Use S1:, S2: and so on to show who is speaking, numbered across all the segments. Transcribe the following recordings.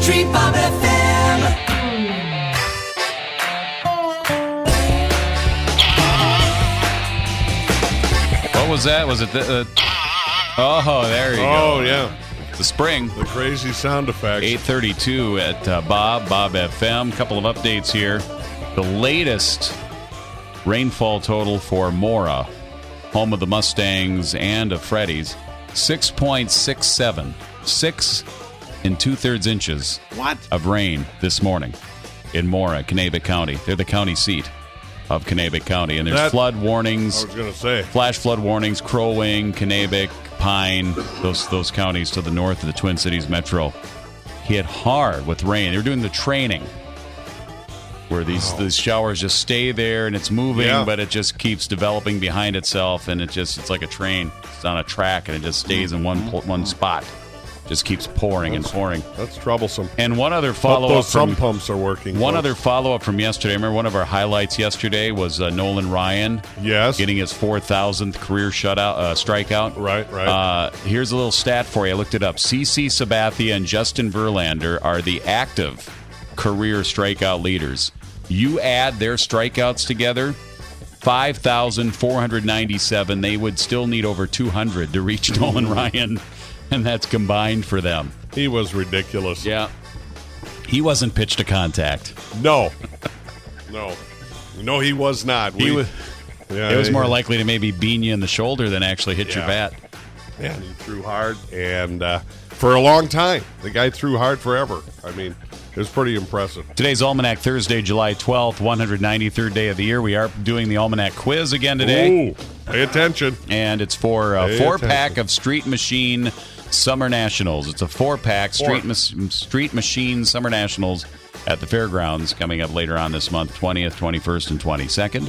S1: Country Bob FM.
S2: What was that? Was it oh, there you go.
S3: Oh, yeah.
S2: The spring.
S3: The crazy sound effects.
S2: 8:32 at Bob FM. Couple of updates here. The latest rainfall total for Mora, home of the Mustangs and of Freddy's, 6.67. 6 2/3 inches of rain this morning in Mora, Kanabec County. They're the county seat of Kanabec County. And there's flood warnings.
S3: I was going to say.
S2: Flash flood warnings, Crow Wing, Kanabec, Pine, those counties to the north of the Twin Cities Metro hit hard with rain. They were doing the training where these showers just stay there and it's moving, but it just keeps developing behind itself, and it's like a train. It's on a track and it just stays in one spot. Just keeps pouring and pouring.
S3: That's troublesome.
S2: And one other follow-up
S3: some pumps are working.
S2: One other follow-up from yesterday. I remember one of our highlights yesterday was Nolan Ryan.
S3: Yes.
S2: Getting his 4,000th career strikeout.
S3: Right.
S2: Here's a little stat for you. I looked it up. CC Sabathia and Justin Verlander are the active career strikeout leaders. You add their strikeouts together, 5,497. They would still need over 200 to reach Nolan Ryan. And that's combined for them.
S3: He was ridiculous.
S2: Yeah. He wasn't pitched to contact.
S3: No, he was not.
S2: It was more likely to maybe bean you in the shoulder than actually hit your bat.
S3: Yeah, and he threw hard. And for a long time, the guy threw hard forever. I mean, it was pretty impressive.
S2: Today's Almanac, Thursday, July 12th, 193rd day of the year. We are doing the Almanac quiz again today.
S3: Ooh, pay attention.
S2: And it's for a four-pack of Street Machine Summer Nationals. It's a four-pack Street Machine Summer Nationals at the fairgrounds coming up later on this month, 20th, 21st, and 22nd.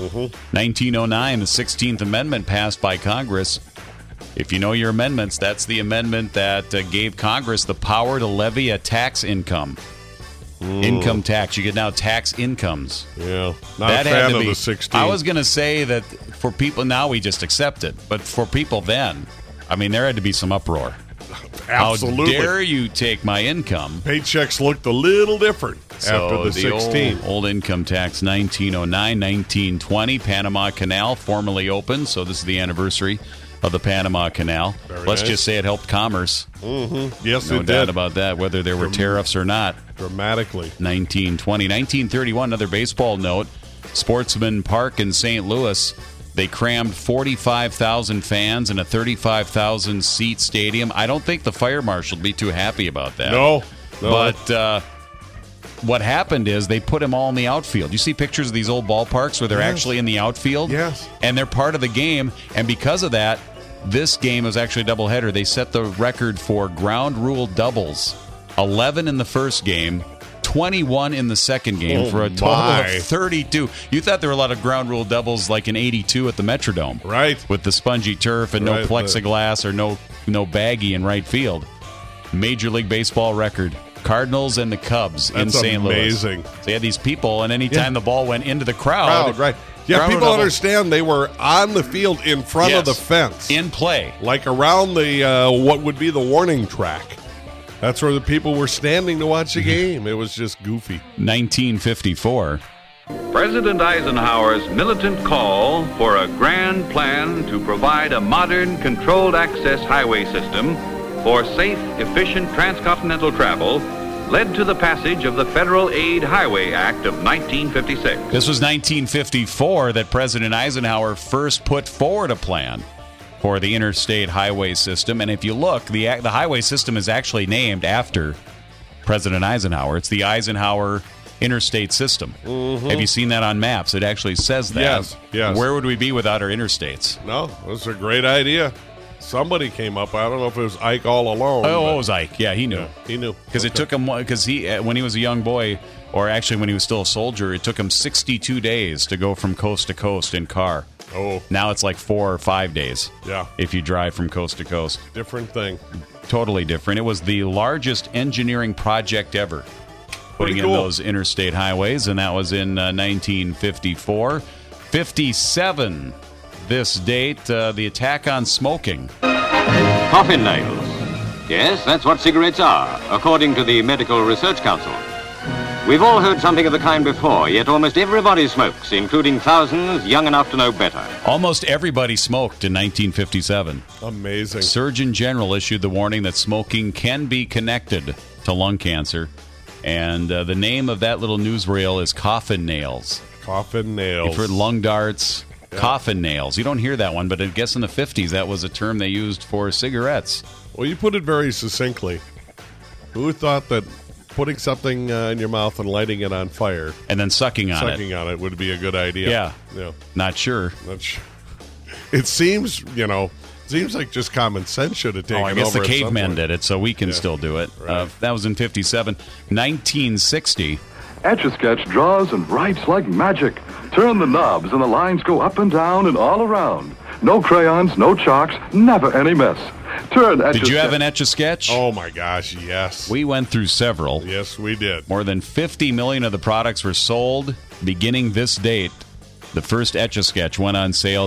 S2: 1909, the 16th Amendment passed by Congress. If you know your amendments, that's the amendment that gave Congress the power to levy a tax income. Income tax. You can now tax incomes.
S3: Yeah. Not a fan of the 16th.
S2: I was going to say that for people now we just accept it. But for people then, I mean, there had to be some uproar.
S3: Absolutely.
S2: How dare you take my income?
S3: Paychecks looked a little different after the 16th.
S2: Old income tax, 1909, 1920. Panama Canal formally opened. So this is the anniversary of the Panama Canal. Let's just say it helped commerce.
S3: Yes,
S2: no
S3: it
S2: doubt
S3: did.
S2: about that, whether there were tariffs or not.
S3: Dramatically.
S2: 1920. 1931, another baseball note. Sportsman Park in St. Louis. They crammed 45,000 fans in a 35,000-seat stadium. I don't think the fire marshal would be too happy about that.
S3: No.
S2: But what happened is they put them all in the outfield. You see pictures of these old ballparks where they're actually in the outfield?
S3: Yes.
S2: And they're part of the game. And because of that, this game was actually a doubleheader. They set the record for ground rule doubles. 11 in the first game, 21 in the second game for a total of 32. You thought there were a lot of ground rule doubles like in 82 at the Metrodome.
S3: Right.
S2: With the spongy turf and no plexiglass or no baggie in right field. Major League Baseball record. Cardinals and the Cubs in St. Louis.
S3: Amazing.
S2: So they had these people, and anytime the ball went into the crowd.
S3: Right. Yeah, people understand they were on the field in front of the fence.
S2: In play.
S3: Like around the what would be the warning track. That's where the people were standing to watch the game. It was just goofy.
S2: 1954.
S4: President Eisenhower's militant call for a grand plan to provide a modern controlled access highway system for safe, efficient transcontinental travel led to the passage of the Federal Aid Highway Act of 1956.
S2: This was 1954 that President Eisenhower first put forward a plan for the interstate highway system. And if you look, the highway system is actually named after President Eisenhower. It's the Eisenhower Interstate System. Have you seen that on maps? It actually says that.
S3: Yes.
S2: Where would we be without our interstates?
S3: No, it was a great idea. Somebody came up. I don't know if it was Ike all alone.
S2: Oh, it was Ike. Yeah, he knew.
S3: Yeah, he knew.
S2: Because it took him, because when he was a young boy, or actually when he was still a soldier, it took him 62 days to go from coast to coast in car.
S3: Oh.
S2: Now it's like 4 or 5 days.
S3: Yeah.
S2: If you drive from coast to coast.
S3: Different thing.
S2: Totally different. It was the largest engineering project ever. Putting in those interstate highways, and that was in 1954. 57, this date, the attack on smoking.
S5: Coffin nails, Yes, that's what cigarettes are, according to the Medical Research Council. We've all heard something of the kind before, yet almost everybody smokes, including thousands young enough to know better.
S2: Almost everybody smoked in 1957.
S3: Amazing.
S2: Surgeon General issued the warning that smoking can be connected to lung cancer. And the name of that little newsreel is coffin nails.
S3: Coffin nails.
S2: You've heard lung darts, coffin nails. You don't hear that one, but I guess in the 50s that was a term they used for cigarettes.
S3: Well, you put it very succinctly. Who thought that putting something in your mouth and lighting it on fire
S2: and then sucking on
S3: it would be a good idea?
S2: Yeah. Not sure.
S3: It seems, seems like just common sense should have taken over.
S2: I guess the cavemen did it, so we can still do it.
S3: Right.
S2: That was in 57. 1960.
S6: Etch-a-Sketch draws and writes like magic. Turn the knobs and the lines go up and down and all around. No crayons, no chalks, never any mess. Turn Etch-a-Sketch.
S2: Did you have an Etch-a-Sketch?
S3: Oh, my gosh, yes.
S2: We went through several.
S3: Yes, we did.
S2: More than 50 million of the products were sold beginning this date. The first Etch-a-Sketch went on sale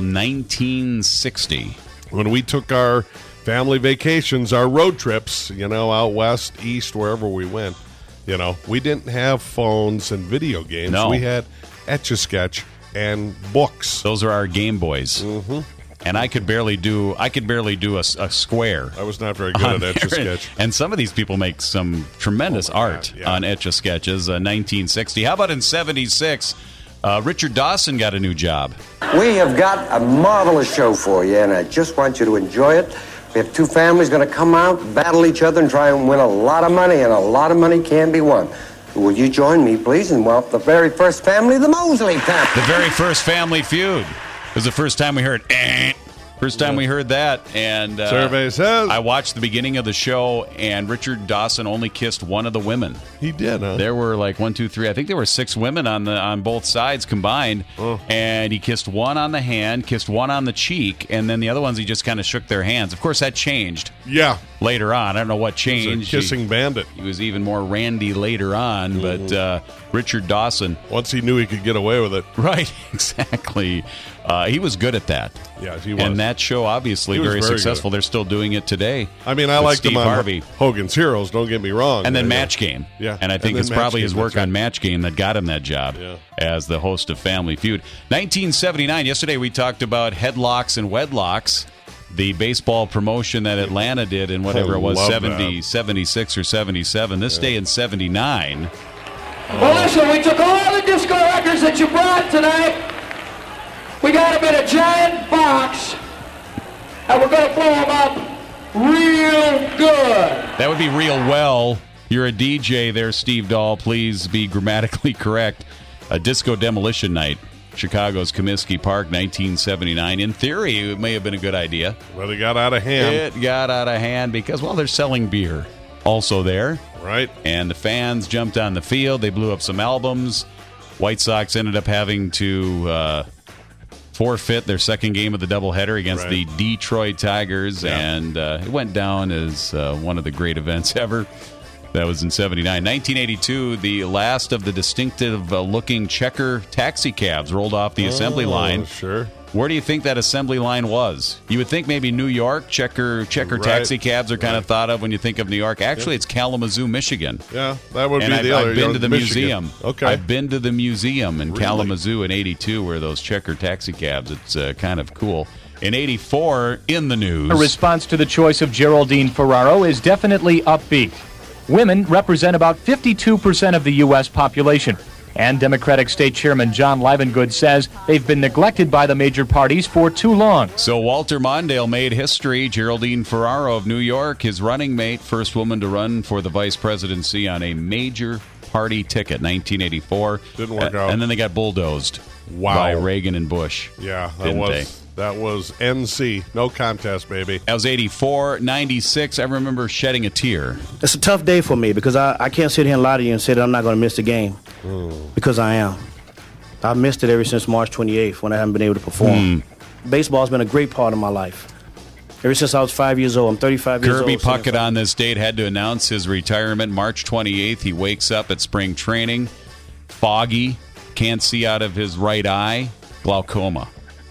S2: 1960.
S3: When we took our family vacations, our road trips, out west, east, wherever we went, we didn't have phones and video games.
S2: No.
S3: We had Etch-a-Sketch and books.
S2: Those are our Game Boys.
S3: Mm-hmm.
S2: And I could barely do a square.
S3: I was not very good at Etch-a-Sketch.
S2: And some of these people make some tremendous art on Etch-a-Sketches. 1960. How about in 76? Richard Dawson got a new job.
S7: We have got a marvelous show for you, and I just want you to enjoy it. We have two families going to come out, battle each other, and try and win a lot of money, and a lot of money can be won. Will you join me, please, and welcome the very first family, the Mosley family.
S2: The very first Family Feud. It was the first time we heard First time we heard that, and
S3: survey says
S2: I watched the beginning of the show, and Richard Dawson only kissed one of the women.
S3: He did, huh?
S2: There were like 1, 2, 3. I think there were 6 women on both sides combined, and he kissed one on the hand, kissed one on the cheek, and then the other ones he just kind of shook their hands. Of course, that changed.
S3: Yeah.
S2: Later on, I don't know what changed.
S3: He was a kissing bandit.
S2: He was even more randy later on, but Richard Dawson.
S3: Once he knew he could get away with it.
S2: Right, exactly. He was good at that.
S3: Yeah, he was.
S2: And that show, obviously, very successful. They're still doing it today.
S3: I mean, I liked
S2: Steve
S3: him on
S2: Harvey.
S3: Hogan's Heroes, don't get me wrong.
S2: And then Match Game.
S3: Yeah.
S2: And I think it's probably his work on Match Game that got him that job as the host of Family Feud. 1979, yesterday we talked about headlocks and wedlocks, the baseball promotion that Atlanta did in whatever it was, 76 or 77. This day in 79.
S8: Well, listen, we took all the disco records that you brought tonight. We got them in a giant box, and we're going to blow them up real good.
S2: That would be real well. You're a DJ there, Steve Dahl. Please be grammatically correct. A disco demolition night. Chicago's Comiskey Park, 1979. In theory, it may have been a good idea.
S3: But it got out of hand.
S2: It got out of hand because, well, they're selling beer also there.
S3: Right.
S2: And the fans jumped on the field. They blew up some albums. White Sox ended up having to forfeit their second game of the doubleheader against the Detroit Tigers, and it went down as one of the great events ever. That was in 79. 1982, the last of the distinctive-looking checker taxi cabs rolled off the assembly line.
S3: Sure.
S2: Where do you think that assembly line was? You would think maybe New York. Checker taxi cabs are kind of thought of when you think of New York. Actually, it's Kalamazoo, Michigan.
S3: Yeah, that would be
S2: the
S3: other.
S2: I've been to the
S3: Michigan.
S2: museum.
S3: Okay.
S2: I've been to the museum in Kalamazoo in 82 where those checker taxi cabs. It's kind of cool. In 84, in the news.
S9: A response to the choice of Geraldine Ferraro is definitely upbeat. Women represent about 52% of the U.S. population. And Democratic State Chairman John Livengood says they've been neglected by the major parties for too long.
S2: So Walter Mondale made history. Geraldine Ferraro of New York, his running mate, first woman to run for the vice presidency on a major party ticket, 1984.
S3: Didn't work out.
S2: And then they got bulldozed by Reagan and Bush.
S3: Yeah, that was NC. No contest, baby.
S2: That was 84. 96, I remember shedding a tear.
S10: It's a tough day for me because I can't sit here and lie to you and say that I'm not going to miss the game. Because I am. I've missed it ever since March 28th when I haven't been able to perform. Baseball's been a great part of my life. Ever since I was 5 years old. I'm 35 years old.
S2: Kirby Puckett on this date had to announce his retirement March 28th. He wakes up at spring training, foggy, can't see out of his right eye, glaucoma.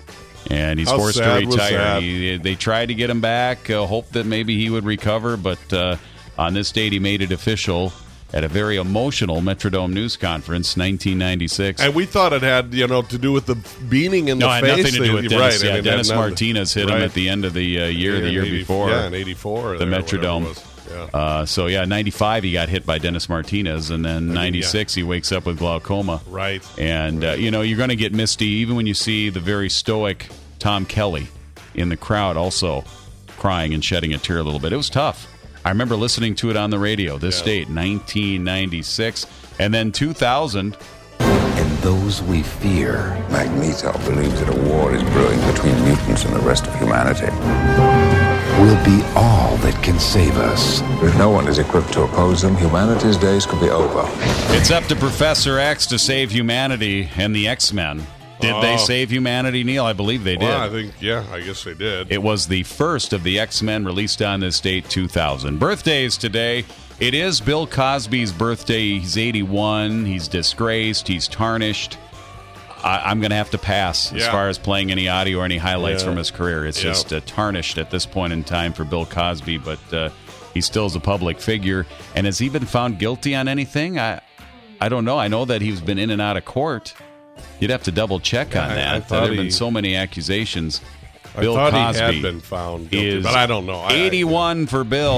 S2: And he's
S3: How
S2: forced to
S3: sad was
S2: retire.
S3: that?
S2: They tried to get him back, hope that maybe he would recover, but on this date he made it official at a very emotional Metrodome news conference, 1996.
S3: And we thought it had, to do with the beating in the face.
S2: No, it had nothing to do with Dennis.
S3: Right.
S2: Yeah,
S3: I mean,
S2: Dennis
S3: it had nothing-
S2: Martinez hit him at the end of the year, the year before.
S3: Yeah, in 84.
S2: The
S3: there, whatever it
S2: Metrodome.
S3: was. Yeah.
S2: 95 he got hit by Dennis Martinez, and then 96 he wakes up with glaucoma.
S3: Right.
S2: And, you're going to get misty even when you see the very stoic Tom Kelly in the crowd also crying and shedding a tear a little bit. It was tough. I remember listening to it on the radio, this date, 1996. And then 2000.
S11: And those we fear.
S12: Magneto believes that a war is brewing between mutants and the rest of humanity.
S11: Will be all that can save us.
S12: If no one is equipped to oppose them, humanity's days could be over.
S2: It's up to Professor X to save humanity and the X-Men. Did they save humanity, Neil? I believe they did.
S3: Well, I guess they did.
S2: It was the first of the X-Men released on this date, 2000. Birthdays today. It is Bill Cosby's birthday. He's 81. He's disgraced. He's tarnished. I'm going to have to pass as far as playing any audio or any highlights from his career. It's just tarnished at this point in time for Bill Cosby, but he still is a public figure. And has he been found guilty on anything? I don't know. I know that he's been in and out of court. You'd have to double check on that. There have been so many accusations. Bill Cosby
S3: he had been found guilty, but I don't know.
S2: 81 for Bill.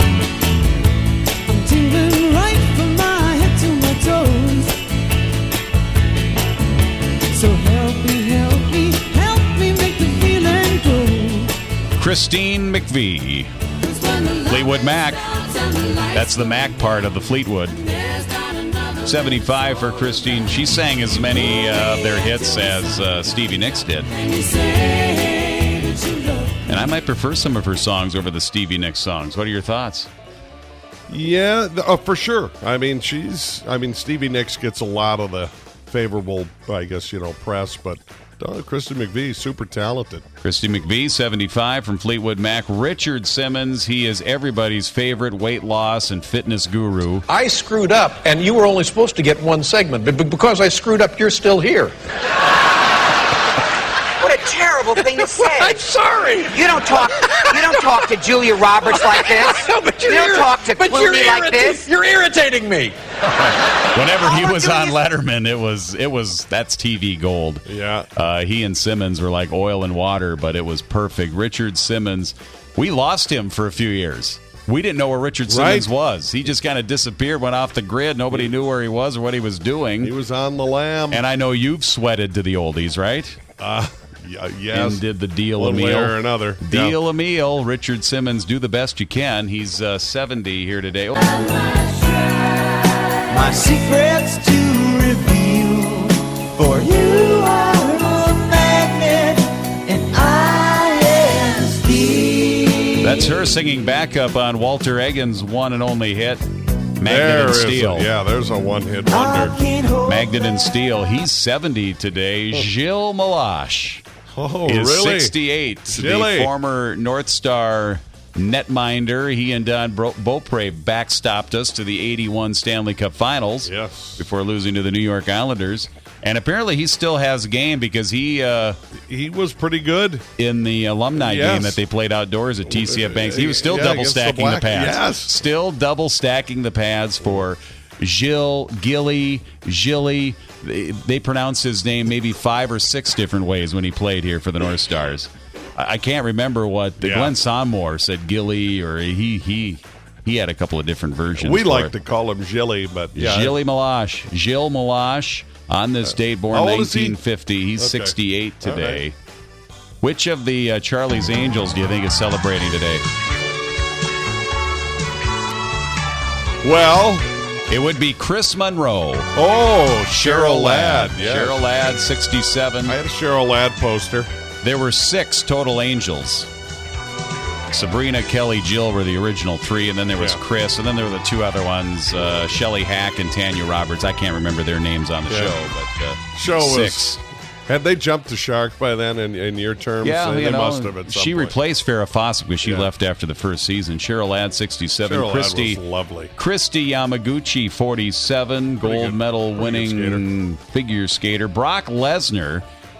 S1: I'm tingling right from my head to my toes. So help me make the feeling go.
S2: Christine McVie. Fleetwood Mac. That's the Mac part of the Fleetwood. 75 for Christine. She sang as many of their hits as Stevie Nicks did. And I might prefer some of her songs over the Stevie Nicks songs. What are your thoughts?
S3: Yeah, for sure. I mean, Stevie Nicks gets a lot of the favorable, I guess, press, but Christy McVie, super talented.
S2: Christy McVie, 75 from Fleetwood Mac. Richard Simmons, he is everybody's favorite weight loss and fitness guru.
S13: I screwed up, and you were only supposed to get one segment, but because I screwed up, you're still here.
S14: What a terrible thing to say.
S13: I'm sorry.
S14: You don't talk to Julia Roberts like this.
S13: No, but
S14: you don't talk to Clooney like this.
S13: You're irritating me.
S2: Whenever he was on Letterman, it was that's TV gold.
S3: Yeah.
S2: He and Simmons were like oil and water, but it was perfect. Richard Simmons, we lost him for a few years. We didn't know where Richard Simmons was. He just kind of disappeared, went off the grid. Nobody knew where he was or what he was doing.
S3: He was on the lam.
S2: And I know you've sweated to the oldies, right?
S3: Yes.
S2: And did the deal
S3: one
S2: a meal.
S3: way or another.
S2: Deal a meal. Richard Simmons, do the best you can. He's 70 here today.
S1: My secrets to reveal. For you are a magnet, and I am steel.
S2: That's her singing backup on Walter Eggen's one and only hit, Magnet and Steel.
S3: There's a one-hit wonder.
S2: Magnet and Steel. He's 70 today. Gilles Malache is
S3: really?
S2: 68.
S3: Gilly.
S2: The former North Star netminder. He and Don Beaupre backstopped us to the 81 Stanley Cup Finals before losing to the New York Islanders. And apparently he still has game because he
S3: was pretty good
S2: in the alumni game that they played outdoors at TCF Banks. He was still double stacking the pads.
S3: Yes.
S2: Still double stacking the pads for Gilly. They pronounce his name maybe 5 or 6 different ways when he played here for the North Stars. I can't remember what Glenn Sonmore said. Gilly, or he had a couple of different versions.
S3: We like to call him Gilly, but
S2: Gilles Malache. Gilles Malache on this date, born 1950. He's 68 today.
S3: Right.
S2: Which of the Charlie's Angels do you think is celebrating today?
S3: Well,
S2: it would be Chris Monroe.
S3: Oh, Cheryl Ladd. Yes.
S2: Cheryl Ladd, 67.
S3: I had a Cheryl Ladd poster.
S2: There were 6 total Angels. Sabrina, Kelly, Jill were the original 3, and then there was Chris, and then there were the 2 other ones, Shelley Hack and Tanya Roberts. I can't remember their names on the show, but 6.
S3: Had they jumped the shark by then in your terms?
S2: Yeah,
S3: they must have at some
S2: She
S3: point.
S2: replaced Farrah Fawcett because she left after the first season. Cheryl Ladd, 67.
S3: Cheryl Ladd was lovely.
S2: Christy Yamaguchi, 47. Gold medal winning figure skater. Brock Lesnar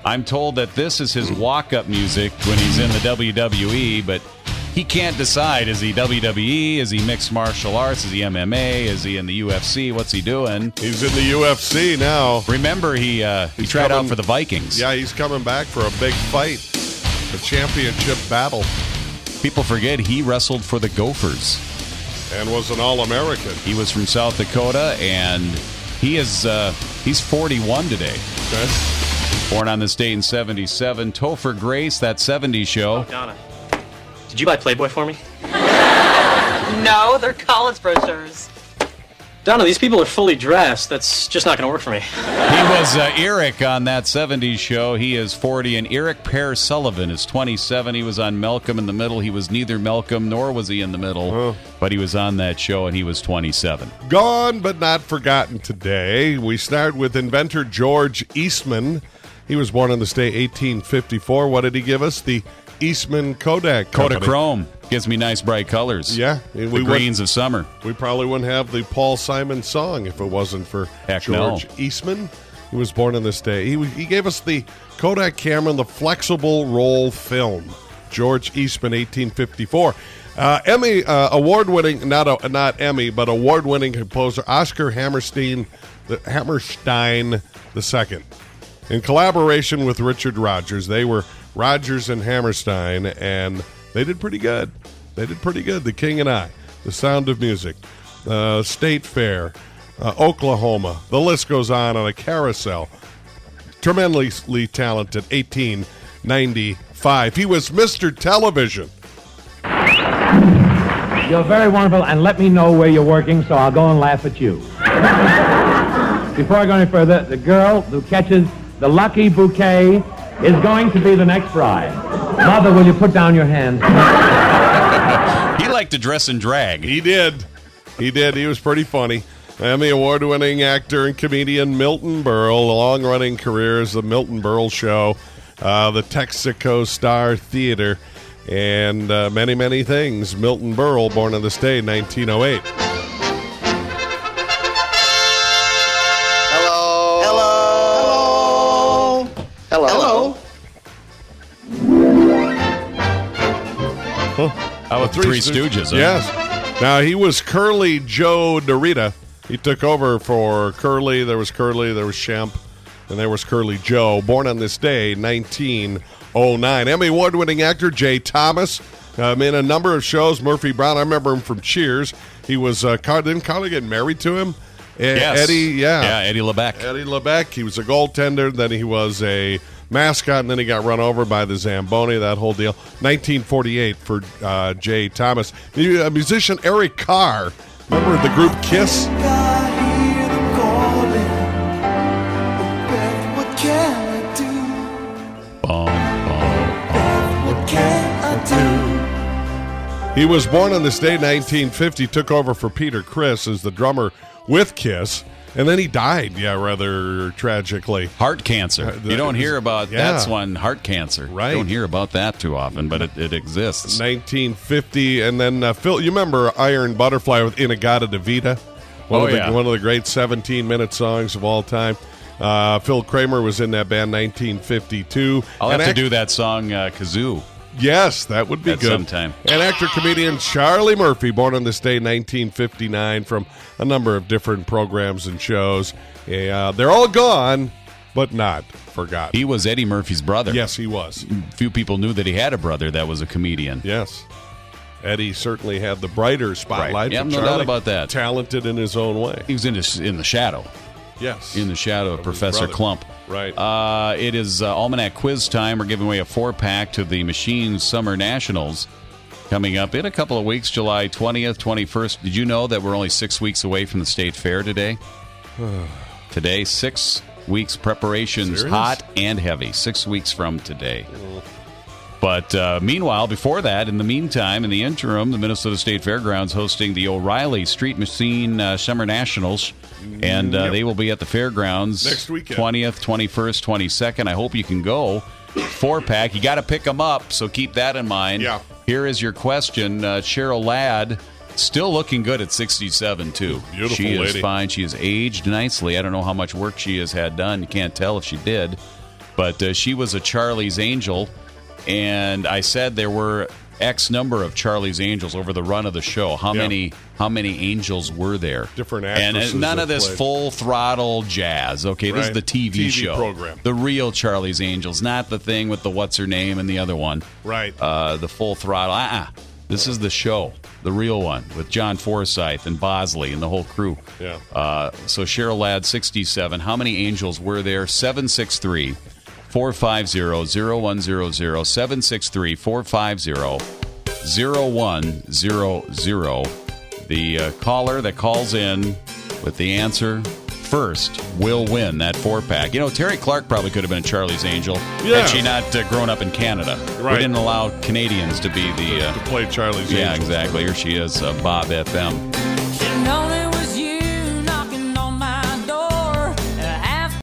S2: I'm told that this is his walk-up music when he's in the WWE, but he can't decide. Is he WWE? Is he mixed martial arts? Is he MMA? Is he in the UFC? What's he doing?
S3: He's in the UFC now.
S2: Remember, he tried out for the Vikings.
S3: Yeah, he's coming back for a big fight, a championship battle.
S2: People forget he wrestled for the Gophers.
S3: And was an All-American.
S2: He was from South Dakota, and he's 41 today.
S3: Okay.
S2: Born on this date in 77. Topher Grace, that 70s show.
S15: Oh, Donna. Did you buy Playboy for me?
S16: No, they're college brochures.
S15: Donna, these people are fully dressed. That's just not going to work for me.
S2: He was Eric on that 70s show. He is 40. And Eric Pear Sullivan is 27. He was on Malcolm in the Middle. He was neither Malcolm nor was he in the middle. But he was on that show, and he was 27.
S3: Gone but not forgotten today. We start with inventor George Eastman. He was born in the state 1854. What did he give us? The Eastman Kodak Company.
S2: Kodachrome gives me nice bright colors.
S3: Yeah.
S2: The greens of summer.
S3: We probably wouldn't have the Paul Simon song if it wasn't for George Eastman. He was born in this day. He gave us the Kodak camera and the flexible roll film. George Eastman, 1854. Emmy award-winning, not Emmy, but award-winning composer Oscar Hammerstein II. In collaboration with Richard Rodgers, they were Rodgers and Hammerstein, and they did pretty good. The King and I, The Sound of Music, State Fair, Oklahoma. The list goes on a carousel. Tremendously talented, 1895. He was Mr. Television.
S17: You're very wonderful, and let me know where you're working, so I'll go and laugh at you. Before I go any further, the girl who catches the lucky bouquet is going to be the next bride. Mother, will you put down your hands?
S2: He liked to dress in drag.
S3: He did. He was pretty funny. Emmy award-winning actor and comedian Milton Berle. Long-running career as The Milton Berle Show, the Texaco Star Theater, and many, many things. Milton Berle, born on this day, 1908.
S14: Hello.
S2: How about Three Stooges? Huh?
S3: Yes. Now, he was Curly Joe DeRita. He took over for Curly. There was Shemp, and there was Curly Joe. Born on this day, 1909. Emmy award-winning actor Jay Thomas. In a number of shows. Murphy Brown, I remember him from Cheers. He was, didn't Carly get married to him?
S2: Yes.
S3: Eddie
S2: LeBeck.
S3: Eddie LeBeck. He was a goaltender. Then he was a mascot, and then he got run over by the Zamboni, that whole deal. 1948 for Jay Thomas. Musician Eric Carr. Remember the group Kiss? He was born on this day, 1950, took over for Peter Criss as the drummer with Kiss, and then he died, rather tragically.
S2: Heart cancer. You don't hear about that's one heart cancer.
S3: Right.
S2: You don't hear about that too often, but it exists.
S3: 1950, and then Phil, you remember Iron Butterfly with Inagata Vita? One of the great 17-minute songs of all time. Phil Kramer was in that band, 1952.
S2: I'll have to do that song, Kazoo.
S3: Yes, that would be good.
S2: Sometime.
S3: And actor-comedian Charlie Murphy, born on this day, 1959, from a number of different programs and shows. They're all gone, but not forgotten.
S2: He was Eddie Murphy's brother.
S3: Yes, he was.
S2: Few people knew that he had a brother that was a comedian.
S3: Yes. Eddie certainly had the brighter spotlight.
S2: Right. Yeah,
S3: but
S2: no
S3: Charlie,
S2: doubt about that.
S3: Talented in his own way.
S2: He was in the shadow.
S3: Yes.
S2: In the shadow of Professor Clump.
S3: Right.
S2: It is Almanac quiz time. We're giving away a 4-pack to the Machine Summer Nationals coming up in a couple of weeks, July 20th, 21st. Did you know that we're only 6 weeks away from the State Fair today? Today, 6 weeks preparations,
S3: Serious?
S2: hot and heavy. 6 weeks from today. But meanwhile, before that, in the meantime, in the interim, the Minnesota State Fairgrounds hosting the O'Reilly Street Machine Summer Nationals. And they will be at the fairgrounds
S3: next weekend.
S2: 20th, 21st, 22nd. I hope you can go. 4-pack. You got to pick them up, so keep that in mind.
S3: Yeah.
S2: Here is your question. Cheryl Ladd, still looking good at 67, too.
S3: Beautiful
S2: She
S3: lady.
S2: is fine. She has aged nicely. I don't know how much work she has had done. You can't tell if she did. But she was a Charlie's Angel, and I said there were X number of Charlie's Angels over the run of the show. How many angels were there?
S3: Different actresses.
S2: And none of
S3: that
S2: this
S3: played.
S2: full throttle jazz. Okay, this is
S3: Right.
S2: the TV show
S3: program.
S2: the real Charlie's Angels, not the thing with the what's her name and the other one.
S3: Right.
S2: The full throttle. This is the show, the real one, with John Forsythe and Bosley and the whole crew.
S3: Yeah.
S2: So Cheryl Ladd, 67. How many angels were there? 763-450-0100. 763-450-0100. The caller that calls in with the answer first will win that 4-pack. You know, Terry Clark probably could have been a Charlie's Angel had she not grown up in Canada.
S3: Right.
S2: We didn't allow Canadians to be the...
S3: to play Charlie's
S2: Yeah,
S3: Angels.
S2: exactly. Here she is, Bob FM.